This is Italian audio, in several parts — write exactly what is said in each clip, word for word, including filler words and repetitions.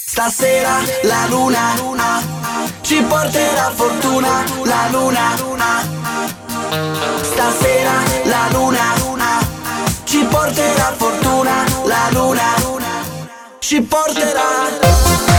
Stasera la luna ci porterà fortuna, la luna. Stasera la luna ci porterà fortuna, la luna ci porterà.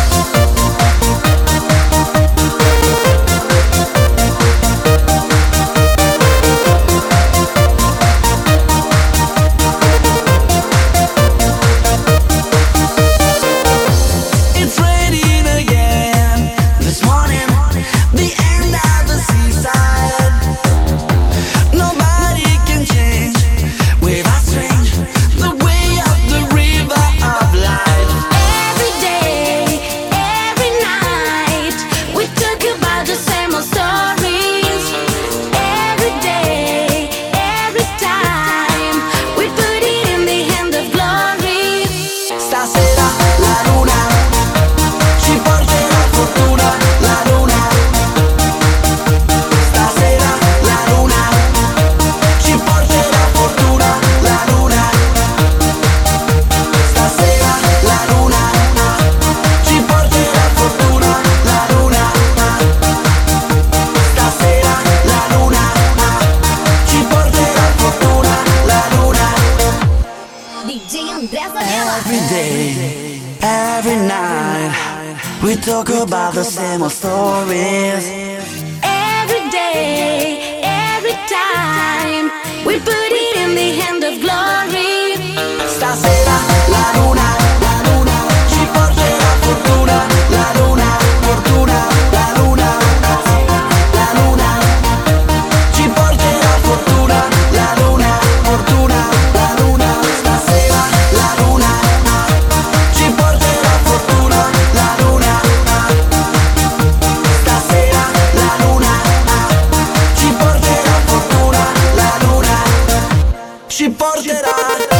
Every day, every night, we talk about the same old stories. Every day, every time, we put it in the hand of glory. Stasera la luna, la luna ci porterà fortuna, la luna, fortuna, la luna, la luna ci porterà fortuna, la luna, fortuna, la luna. Stasera la luna ci porterà fortuna, la luna. Stasera la luna ci porterà fortuna, la luna ci porterà.